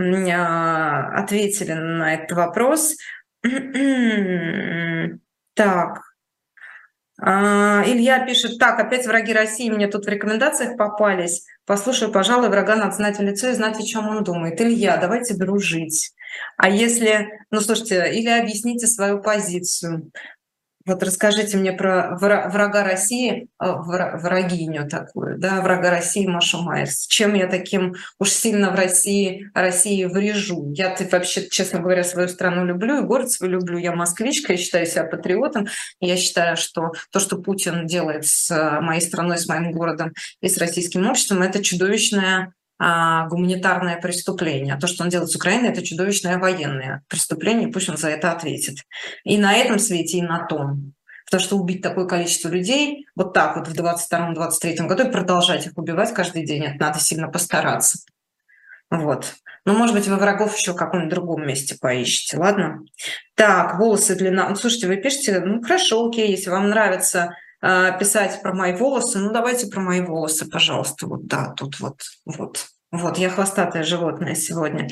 ответили на этот вопрос. Так, Илья пишет: так, опять враги России мне тут в рекомендациях попались. Послушай, пожалуй, врага надо знать в лицо и знать, о чем он думает. Илья, давайте дружить. А если, ну слушайте, или объясните свою позицию. Вот расскажите мне про врага России, врагиню такую, да, врага России Машу Майерс. Чем я таким уж сильно в России врежу? Я вообще, честно говоря, свою страну люблю, и город свой люблю. Я москвичка, я считаю себя патриотом. И я считаю, что то, что Путин делает с моей страной, с моим городом и с российским обществом, это чудовищное гуманитарное преступление. А то, что он делает с Украиной, это чудовищное военное преступление, пусть он за это ответит. И на этом свете, и на том. Потому что убить такое количество людей вот так вот в 2022-2023 году и продолжать их убивать каждый день, это надо сильно постараться. Вот. Но, может быть, вы врагов еще в каком-нибудь другом месте поищете, ладно? Так, волосы длина. Ну, слушайте, вы пишете, ну, хорошо, окей, если вам нравится писать про мои волосы, ну, давайте про мои волосы, пожалуйста. Вот, да, тут вот. Вот, я хвостатое животное сегодня.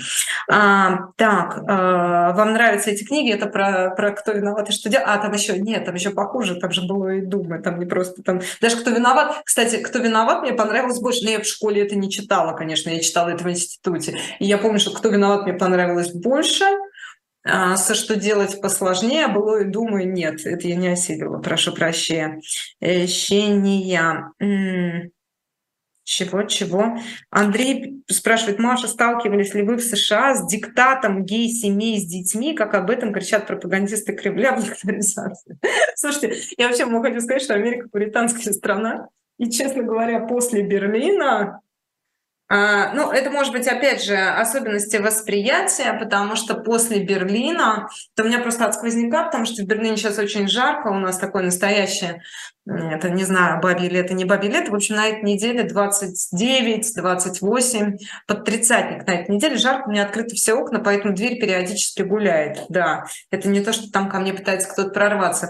Вам нравятся эти книги? Это про кто виноват и что делать? Там еще нет, там еще похуже, там же было и думать, там не просто там. Даже кто виноват. Кстати, кто виноват, мне понравилось больше. Но я в школе это не читала, конечно, я читала это в институте. И я помню, что кто виноват, мне понравилось больше. Со что делать посложнее, было и думаю, нет, это я не осилила, прошу прощения. Чего? Андрей спрашивает: Маша, сталкивались ли вы в США с диктатом гей-семей с детьми, как об этом кричат пропагандисты Кремля в легализации? Слушайте, я вообще могу хочу сказать, что Америка пуританская страна, и, честно говоря, после Берлина, ну, это может быть, опять же, особенности восприятия, потому что после Берлина, это у меня просто от сквозняка, потому что в Берлине сейчас очень жарко, у нас такое настоящее, это, не знаю, бабье лето, не бабье лето, в общем, на этой неделе 29, 28, под тридцатник на этой неделе, жарко, у меня открыты все окна, поэтому дверь периодически гуляет, да, это не то, что там ко мне пытается кто-то прорваться.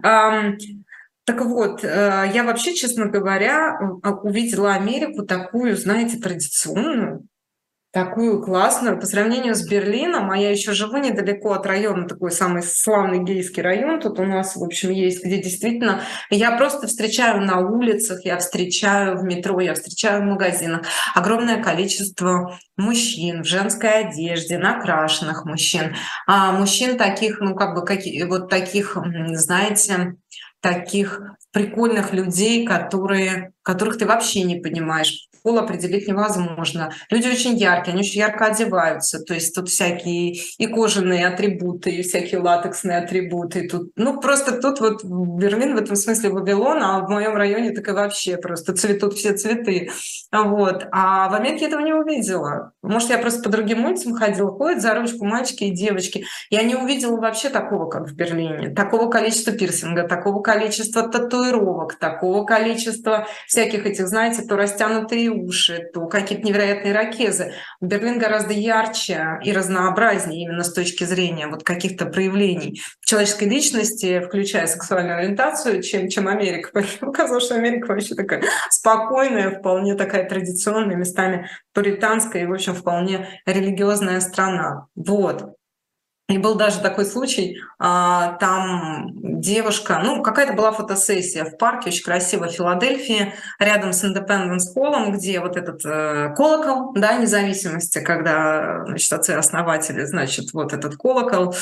Так вот, я вообще, честно говоря, увидела Америку такую, знаете, традиционную, такую классную. По сравнению с Берлином, а я еще живу недалеко от района, такой самый славный гейский район, тут у нас, в общем, есть, где действительно я просто встречаю на улицах, я встречаю в метро, я встречаю в магазинах огромное количество мужчин в женской одежде, накрашенных мужчин, мужчин таких, ну, как бы, вот таких, знаете, таких прикольных людей, которых ты вообще не понимаешь. Пол определить невозможно. Люди очень яркие, они очень ярко одеваются. То есть тут всякие и кожаные атрибуты, и всякие латексные атрибуты. Тут, ну, просто тут вот Берлин в этом смысле Вавилон, а в моем районе так и вообще просто цветут все цветы. Вот. А в Америке этого не увидела. Может, я просто по другим улицам ходила, ходят за ручку мальчики и девочки. Я не увидела вообще такого, как в Берлине. Такого количества пирсинга, такого количества татуировок, такого количества всяких этих, знаете, то растянутые уши, то какие-то невероятные ракезы. Берлин гораздо ярче и разнообразнее именно с точки зрения вот каких-то проявлений человеческой личности, включая сексуальную ориентацию, чем Америка. Поэтому казалось, что Америка вообще такая спокойная, вполне такая традиционная, местами пуританская и, в общем, вполне религиозная страна. Вот. И был даже такой случай, там девушка, ну, какая-то была фотосессия в парке, очень красиво, в Филадельфии, рядом с Индепенденс Холлом, где вот этот колокол, да, независимости, когда, значит, отцы-основатели, значит, вот этот колокол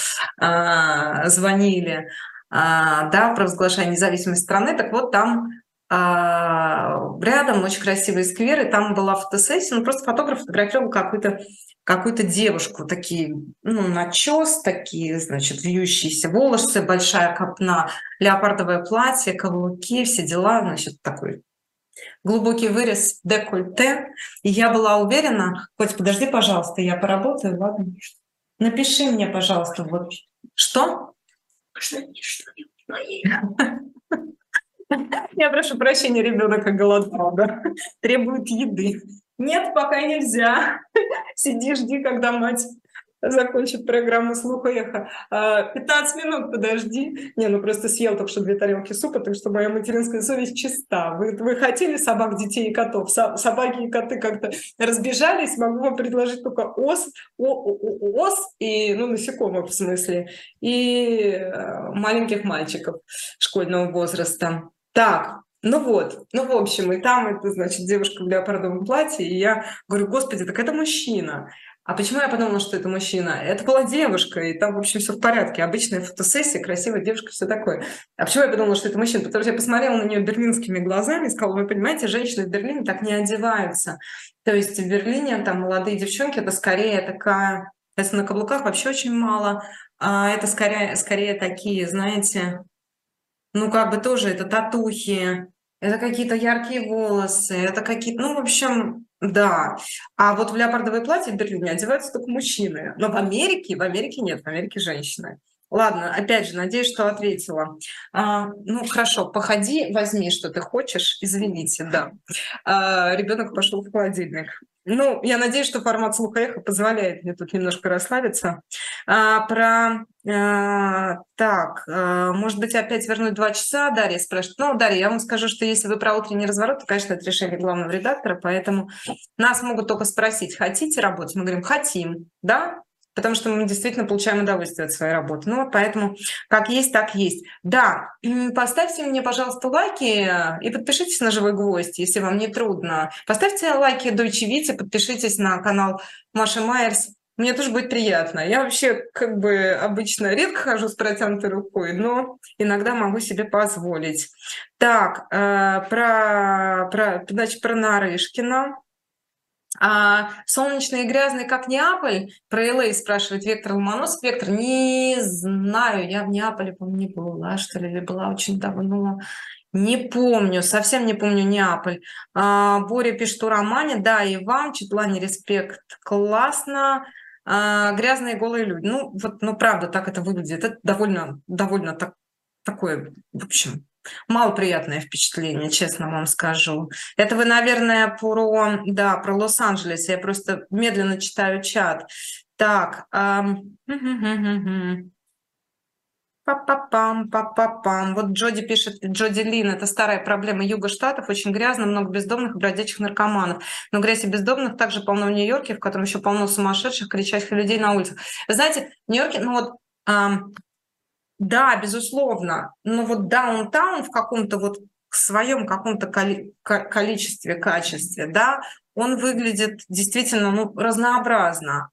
звонили, да, провозглашая независимость страны, так вот там рядом очень красивый сквер, и там была фотосессия, ну, просто фотограф фотографировал какую-то девушку, такие, ну, начес, такие, значит, вьющиеся волосы, большая копна, леопардовое платье, каблуки, все дела, значит, такой глубокий вырез, декольте. И я была уверена, хоть подожди, пожалуйста, я поработаю, ладно? Напиши мне, пожалуйста, вот что? Я прошу прощения, ребенок оголодал, да? Требует еды. Нет, пока нельзя. Сиди, жди, когда мать закончить программу «Слух и эхо». 15 минут подожди. Не, ну просто съел только что 2 тарелки супа, так что моя материнская совесть чиста. Вы хотели собак, детей и котов? Собаки и коты как-то разбежались. Могу вам предложить только ос и, ну, насекомых в смысле, и маленьких мальчиков школьного возраста. Так, ну вот, ну в общем, и там это, значит, девушка в леопардовом платье, и я говорю: господи, так это мужчина. А почему я подумала, что это мужчина? Это была девушка, и там, в общем, все в порядке. Обычная фотосессия, красивая девушка, все такое. А почему я подумала, что это мужчина? Потому что я посмотрела на нее берлинскими глазами и сказала: вы понимаете, женщины в Берлине так не одеваются. То есть в Берлине там молодые девчонки, это скорее такая... Если на каблуках вообще очень мало, а это скорее такие, знаете, ну, как бы тоже это татухи, это какие-то яркие волосы, это какие-то, ну, в общем, да. А вот в леопардовое платье в Берлине одеваются только мужчины. Но в Америке нет, в Америке женщины. Ладно, опять же, надеюсь, что ответила. Ну, хорошо, походи, возьми, что ты хочешь. Извините, да. Ребенок пошел в холодильник. Ну, я надеюсь, что формат слуха эхо позволяет мне тут немножко расслабиться. Может быть, опять вернуть 2 часа, Дарья спрашивает. Ну, Дарья, я вам скажу, что если вы про утренний разворот, то, конечно, это решение главного редактора, поэтому нас могут только спросить: хотите работать? Мы говорим: хотим, да? Потому что мы действительно получаем удовольствие от своей работы. Ну, вот поэтому как есть, так есть. Да, поставьте мне, пожалуйста, лайки и подпишитесь на «Живой гвоздь», если вам не трудно. Поставьте лайки Deutsche Welle, подпишитесь на канал Маши Майерс. Мне тоже будет приятно. Я вообще как бы обычно редко хожу с протянутой рукой, но иногда могу себе позволить. Так, значит, про Нарышкина. Солнечный и грязный, как Неаполь? Про Л.А. спрашивает Вектор Ломоносов. Вектор, не знаю, я в Неаполе, по-моему, не была, что ли, или была очень давно. Не помню, совсем не помню Неаполь. Боря пишет о романе. Да, и вам, Четлане, респект. Классно. Грязные голые люди. Ну, вот, ну, правда, так это выглядит. Это довольно такое, в общем, малоприятное впечатление, честно вам скажу. Это вы, наверное, про Лос-Анджелес. Я просто медленно читаю чат. Так. Па-па-пам. Вот Джоди пишет, Джоди Лин, это старая проблема Юга Штатов, очень грязно, много бездомных и бродячих наркоманов. Но грязь и бездомных также полно в Нью-Йорке, в котором еще полно сумасшедших, кричащих людей на улицах. Вы знаете, в Нью-Йорке, ну вот, да, безусловно, но вот даунтаун в каком-то вот своем каком-то количестве, качестве, да, он выглядит действительно, ну, разнообразно.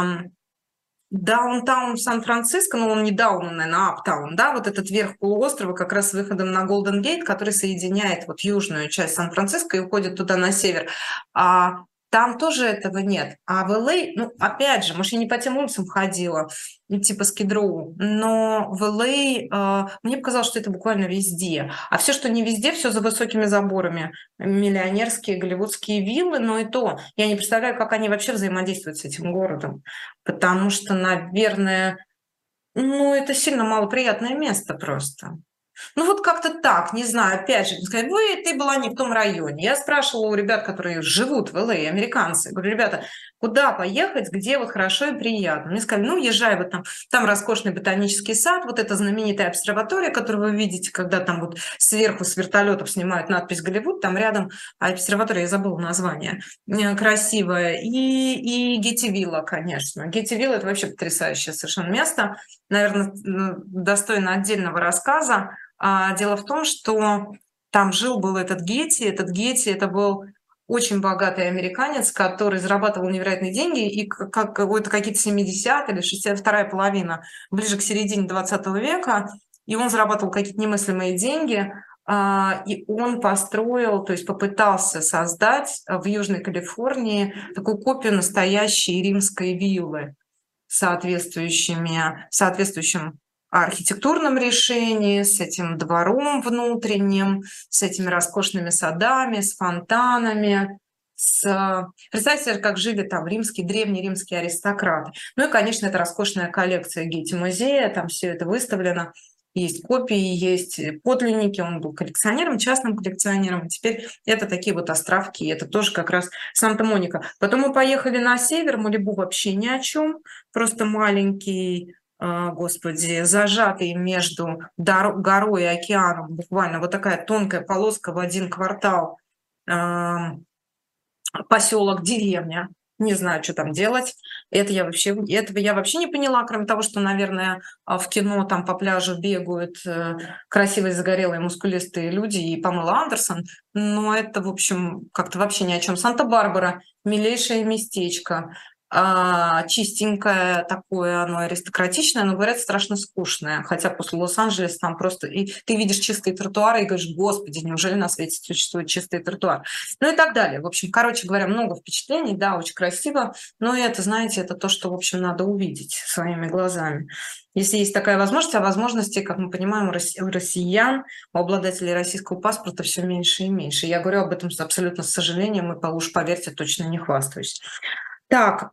Даунтаун Сан-Франциско, ну, он не даун, он, наверное, аптаун, да, вот этот верх полуострова как раз с выходом на Голден Гейт, который соединяет вот южную часть Сан-Франциско и уходит туда на север. Там тоже этого нет. А в Л.А., ну, опять же, может, я не по тем улицам ходила, ну, типа Скидроу, но в Л.А. Мне показалось, что это буквально везде. А все, что не везде, все за высокими заборами. Миллионерские голливудские виллы, но и то. Я не представляю, как они вообще взаимодействуют с этим городом. Потому что, наверное, ну, это сильно малоприятное место просто. Ну, вот как-то так, не знаю, опять же, сказать: ты была не в том районе. Я спрашивала у ребят, которые живут в Л.А., американцы, говорю: ребята, куда поехать, где вот хорошо и приятно? Мне сказали: ну, езжай вот там роскошный ботанический сад, вот эта знаменитая обсерватория, которую вы видите, когда там вот сверху с вертолетов снимают надпись «Голливуд», там рядом обсерватория, я забыла название, красивая, и Гетти-Вилла, конечно. Гетти-Вилла — это вообще потрясающее совершенно место, наверное, достойно отдельного рассказа. Дело в том, что там был этот Гетти. Этот Гетти — это был очень богатый американец, который зарабатывал невероятные деньги, и какие-то 70-е или 62-я половина, ближе к середине 20 века, и он зарабатывал какие-то немыслимые деньги, и он построил, то есть попытался создать в Южной Калифорнии такую копию настоящей римской виллы с соответствующим архитектурном решении, с этим двором внутренним, с этими роскошными садами, с фонтанами. Представьте себе, как жили там древние римские аристократы. Ну и, конечно, это роскошная коллекция Гетти-музея, там все это выставлено. есть копии, есть подлинники. Он был коллекционером, частным коллекционером. И теперь это такие вот островки. Это тоже как раз Санта-Моника. Потом мы поехали на север. Малибу вообще ни о чем. Просто маленький, господи, зажатый между горой и океаном. Буквально вот такая тонкая полоска в один квартал. Поселок, деревня. Не знаю, что там делать. Этого я вообще не поняла, кроме того, что, наверное, в кино там по пляжу бегают красивые, загорелые, мускулистые люди и Памела Андерсон. Но это, в общем, как-то вообще ни о чем. Санта-Барбара, милейшее местечко, чистенькое такое, оно аристократичное, но, говорят, страшно скучное. Хотя после Лос-Анджелеса там просто... И ты видишь чистые тротуары и говоришь, господи, неужели на свете существует чистый тротуар? Ну и так далее. В общем, короче говоря, много впечатлений, да, очень красиво, но это, знаете, это то, что, в общем, надо увидеть своими глазами. Если есть такая возможность, а возможностей, как мы понимаем, у россиян, у обладателей российского паспорта все меньше и меньше. Я говорю об этом абсолютно с сожалением, и, уж поверьте, точно не хвастаюсь. Так,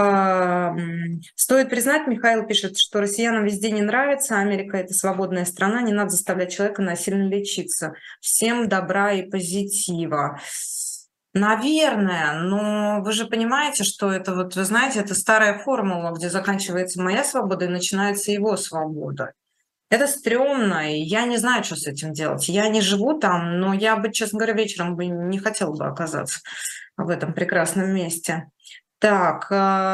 стоит признать, Михаил пишет, что россиянам везде не нравится, Америка – это свободная страна, не надо заставлять человека насильно лечиться. Всем добра и позитива. Наверное, но вы же понимаете, что это вот, вы знаете, это старая формула, где заканчивается моя свобода и начинается его свобода. Это стрёмно, и я не знаю, что с этим делать. Я не живу там, но я бы, честно говоря, вечером бы не хотела бы оказаться в этом прекрасном месте. Так,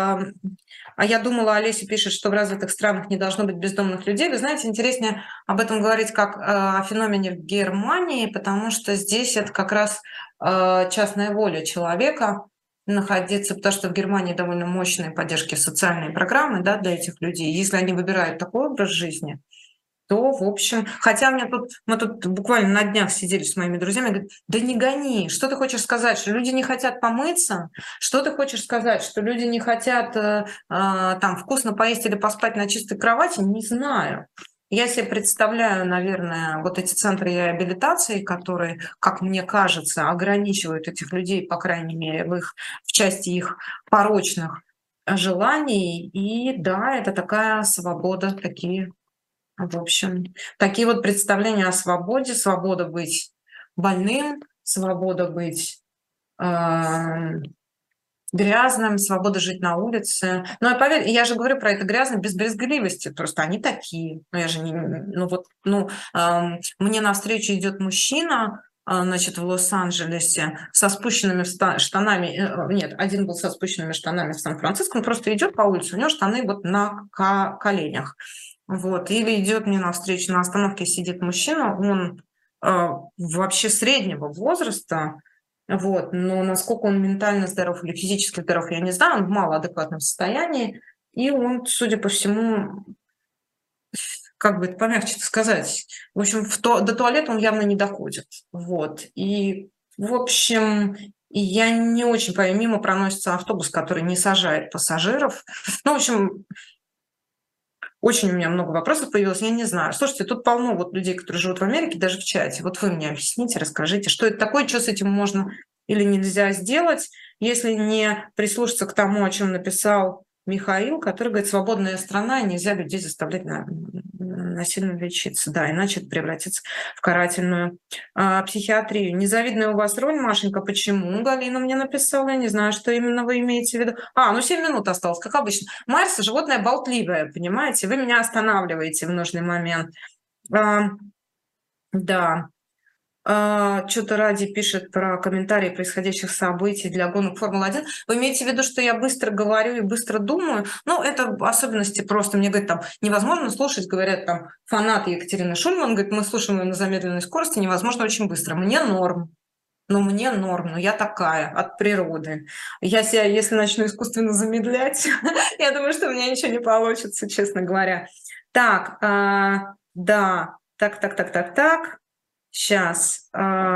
а я думала, Олеся пишет, что в развитых странах не должно быть бездомных людей. Вы знаете, интереснее об этом говорить как о феномене в Германии, потому что здесь это как раз частная воля человека находиться, потому что в Германии довольно мощные поддержки социальные программы, да, для этих людей. Если они выбирают такой образ жизни, то, в общем, хотя мы тут буквально на днях сидели с моими друзьями, говорят, да не гони, что ты хочешь сказать, что люди не хотят помыться, что ты хочешь сказать, что люди не хотят там вкусно поесть или поспать на чистой кровати, не знаю. Я себе представляю, наверное, вот эти центры реабилитации, которые, как мне кажется, ограничивают этих людей, по крайней мере, в части их порочных желаний. И да, это такая свобода, такие в общем, такие вот представления о свободе. Свобода быть больным, свобода быть грязным, свобода жить на улице. Но поверь, я же говорю про это грязно без брезгливости. Просто они такие. Ну, я же не... Ну, вот, мне навстречу идет мужчина, значит, в Лос-Анджелесе со спущенными штанами. Нет, один был со спущенными штанами в Сан-Франциско. Он просто идет по улице, у него штаны вот на коленях. Вот. Или идет мне навстречу, на остановке сидит мужчина, он вообще среднего возраста, вот, но насколько он ментально здоров или физически здоров, я не знаю, он в малоадекватном состоянии, и он, судя по всему, как бы это помягче сказать, в общем, до туалета он явно не доходит, вот, и, в общем, и я не очень понимаю, мимо проносится автобус, который не сажает пассажиров, ну, в общем, очень у меня много вопросов появилось, я не знаю. Слушайте, тут полно вот людей, которые живут в Америке, даже в чате. Вот вы мне объясните, расскажите, что это такое, что с этим можно или нельзя сделать, если не прислушаться к тому, о чем написал Михаил, который говорит, свободная страна, и нельзя людей заставлять насильно лечиться. Да, иначе это превратится в карательную психиатрию. Незавидная у вас роль, Машенька. Почему? Галина мне написала. Я не знаю, что именно вы имеете в виду. 7 минут осталось, как обычно. Марс – животное болтливое, понимаете? Вы меня останавливаете в нужный момент. Да. Что-то Ради пишет про комментарии происходящих событий для гонок Формулы-1. Вы имеете в виду, что я быстро говорю и быстро думаю? Ну, это особенности просто. Мне говорят, там, невозможно слушать, говорят, там, фанаты Екатерины Шульман, говорит, мы слушаем ее на замедленной скорости, невозможно очень быстро. Мне норм. Мне норм, но я такая, от природы. Я себя, если начну искусственно замедлять, я думаю, что у меня ничего не получится, честно говоря. Так, да, так. Сейчас.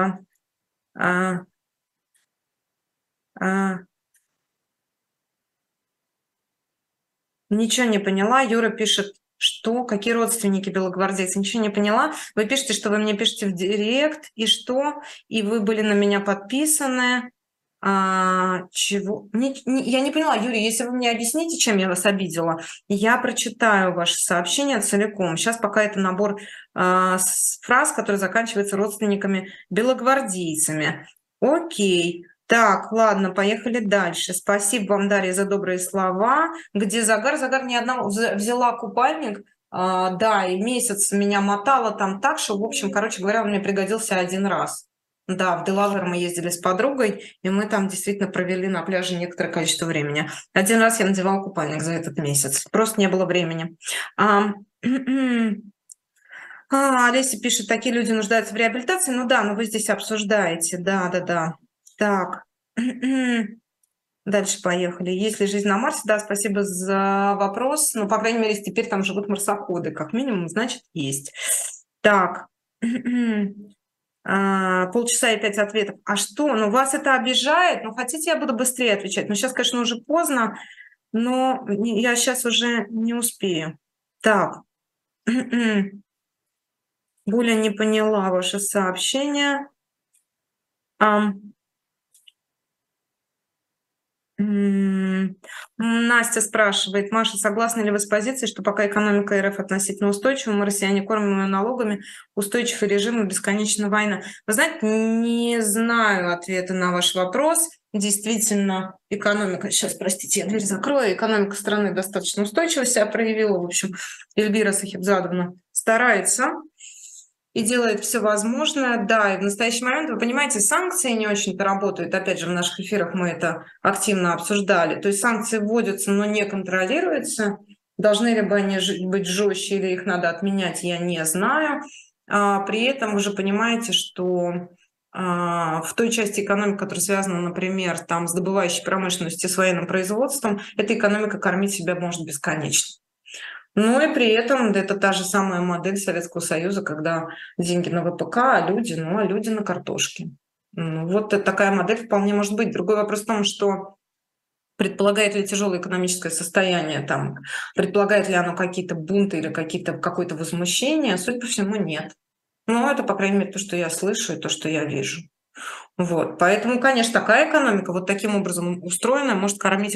Ничего не поняла. Юра пишет, что? Какие родственники белогвардейцы? Ничего не поняла. Вы пишете, что вы мне пишете в директ, и что? И вы были на меня подписаны. Чего? Я не поняла, Юрий, если вы мне объясните, чем я вас обидела, я прочитаю ваше сообщение целиком. Сейчас пока это набор фраз, которые заканчиваются родственниками белогвардейцами. Окей. Так, ладно, поехали дальше. Спасибо вам, Дарья, за добрые слова. Где загар? Загар ни одного. Взяла купальник, да, и месяц меня мотало там так, что, в общем, короче говоря, он мне пригодился один раз. Да, в Делавэр мы ездили с подругой, и мы там действительно провели на пляже некоторое количество времени. Один раз я надевала купальник за этот месяц. Просто не было времени. Олеся пишет, такие люди нуждаются в реабилитации. Ну да, но вы здесь обсуждаете. Да. Так. Дальше поехали. Есть ли жизнь на Марсе? Да, спасибо за вопрос. Ну, по крайней мере, если теперь там живут марсоходы, как минимум, значит, есть. Так. Полчаса и 5 ответов. А что? Ну, вас это обижает? Ну, хотите, я буду быстрее отвечать? Ну, сейчас, конечно, уже поздно, но я сейчас уже не успею. Так. Буля не поняла ваше сообщение. Настя спрашивает, Маша, согласны ли вы с позицией, что пока экономика РФ относительно устойчива, мы, россияне, кормим ее налогами, устойчивый режим и бесконечная война? Вы знаете, не знаю ответа на ваш вопрос. Действительно, экономика, сейчас, простите, я дверь закрою, экономика страны достаточно устойчиво себя проявила. В общем, Эльвира Сахибзадовна старается и делает все возможное. Да, и в настоящий момент, вы понимаете, санкции не очень-то работают. Опять же, в наших эфирах мы это активно обсуждали. То есть санкции вводятся, но не контролируются. Должны ли бы они быть жестче или их надо отменять, я не знаю. При этом вы же понимаете, что в той части экономики, которая связана, например, там, с добывающей промышленностью, с военным производством, эта экономика кормить себя может бесконечно. Ну и при этом это та же самая модель Советского Союза, когда деньги на ВПК, а люди на картошке. Вот такая модель вполне может быть. Другой вопрос в том, что предполагает ли тяжелое экономическое состояние, там, предполагает ли оно какие-то бунты или какое-то возмущение, судя по всему, нет. Но это, по крайней мере, то, что я слышу и то, что я вижу. Вот. Поэтому, конечно, такая экономика, вот таким образом устроенная, может кормить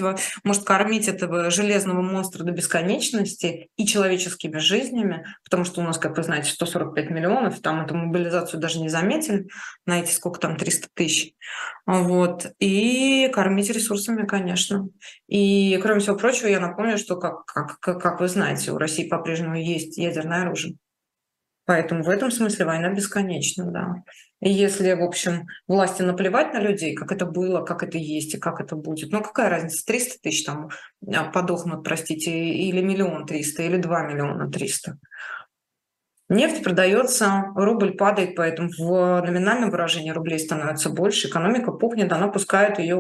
этого железного монстра до бесконечности и человеческими жизнями, потому что у нас, как вы знаете, 145 миллионов, там эту мобилизацию даже не заметили, на эти сколько там, 300 тысяч. Вот. И кормить ресурсами, конечно. И, кроме всего прочего, я напомню, что, как вы знаете, у России по-прежнему есть ядерное оружие. Поэтому в этом смысле война бесконечна, да. И если, в общем, власти наплевать на людей, как это было, как это есть и как это будет, ну какая разница, 300 тысяч там подохнут, простите, или 1 300 000, или 2 300 000. Нефть продается, рубль падает, поэтому в номинальном выражении рублей становится больше, экономика пухнет, она пускает ее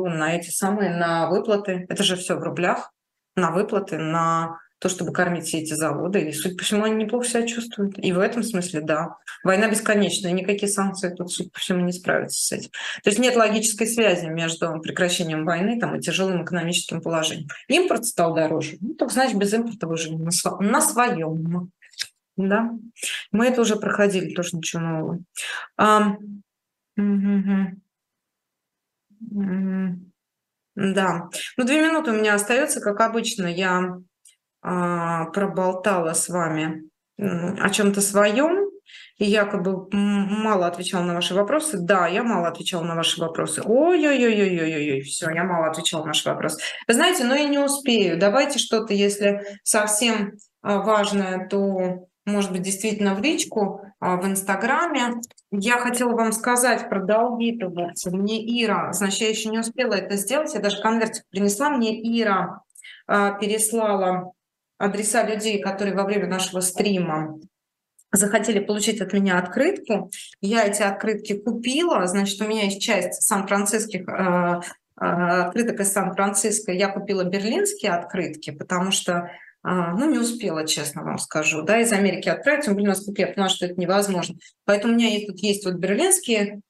на выплаты. Это же все в рублях, на выплаты, на то, чтобы кормить все эти заводы. И, судя по всему, они неплохо себя чувствуют. И в этом смысле, да. Война бесконечная, никакие санкции тут, судя по всему, не справятся с этим. То есть нет логической связи между прекращением войны и тяжелым экономическим положением. Импорт стал дороже. Ну, так значит, без импорта выжили на своем. Да, мы это уже проходили, тоже ничего нового. Да, 2 минуты у меня остается, как обычно, я проболтала с вами о чем-то своем, и якобы мало отвечала на ваши вопросы. Да, я мало отвечала на ваши вопросы. Ой-ой-ой-ой-ой-ой, все, я мало отвечала на ваши вопросы. Вы знаете, но я не успею. Давайте что-то, если совсем важное, то, может быть, действительно в личку, в Инстаграме. Я хотела вам сказать про долги. Мне Ира, значит, я еще не успела это сделать, я даже конвертик принесла, мне Ира переслала адреса людей, которые во время нашего стрима захотели получить от меня открытку. Я эти открытки купила. Значит, у меня есть часть сан-франциских открыток из Сан-Франциско. Я купила берлинские открытки, потому что не успела, честно вам скажу, да, из Америки отправить, насколько я поняла, что это невозможно. Поэтому у меня тут есть берлинские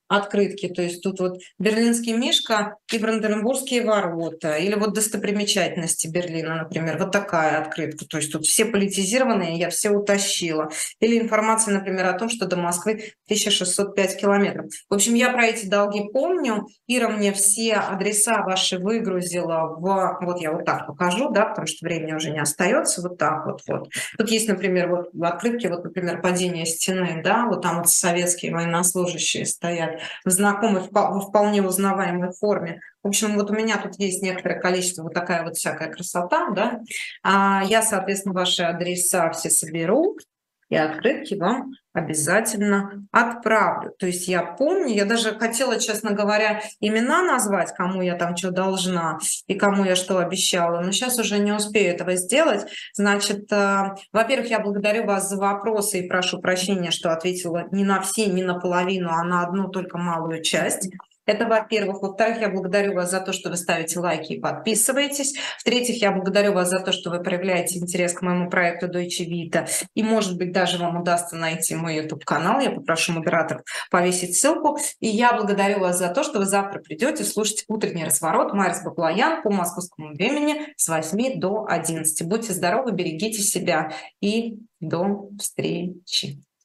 открытки. То есть тут вот Берлинский мишка и Бранденбургские ворота. Или вот достопримечательности Берлина, например. Вот такая открытка. То есть тут все политизированные, я все утащила. Или информация, например, о том, что до Москвы 1605 километров. В общем, я про эти долги помню. Ира мне все адреса ваши выгрузила в... Вот я вот так покажу, да, потому что времени уже не остается. Вот так вот. Тут есть, например, вот в открытке, вот, например, падение стены, да, вот там вот советские военнослужащие стоят в знакомой, во вполне узнаваемой форме. В общем, вот у меня тут есть некоторое количество, вот такая вот всякая красота, да. Я, соответственно, ваши адреса все соберу, и открытки вам обязательно отправлю. То есть я помню, я даже хотела, честно говоря, имена назвать, кому я там что должна и кому я что обещала, но сейчас уже не успею этого сделать. Значит, во-первых, я благодарю вас за вопросы и прошу прощения, что ответила не на все, не на половину, а на одну только малую часть. Это, во-первых. Во-вторых, я благодарю вас за то, что вы ставите лайки и подписываетесь. В-третьих, я благодарю вас за то, что вы проявляете интерес к моему проекту Deutsche Vita. И, может быть, даже вам удастся найти мой YouTube-канал. Я попрошу модераторов повесить ссылку. И я благодарю вас за то, что вы завтра придете слушать утренний разворот Марис Баклоян по московскому времени с 8 до 11. Будьте здоровы, берегите себя и до встречи.